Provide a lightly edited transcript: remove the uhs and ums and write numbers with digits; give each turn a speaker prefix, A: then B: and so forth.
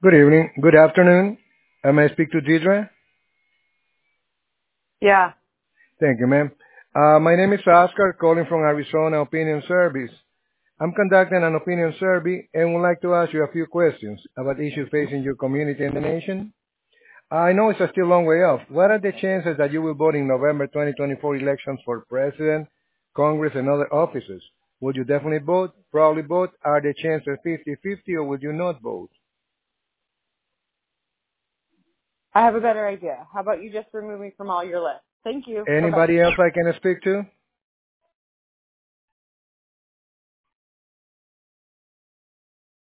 A: Good evening. Good afternoon. May I speak to Deidre?
B: Yeah.
A: Thank you, ma'am. My name is Oscar, calling from Arizona Opinion Service. I'm conducting an opinion survey and would like to ask you a few questions about issues facing your community and the nation. I know it's still a long way off. What are the chances that you will vote in November 2024 elections for president, Congress, and other offices? Would you definitely vote? Probably vote? Are the chances 50-50 or would you not vote?
B: I have a better idea. How about you just remove me from all your lists? Thank you. Bye-bye.
A: Anybody else I can speak to?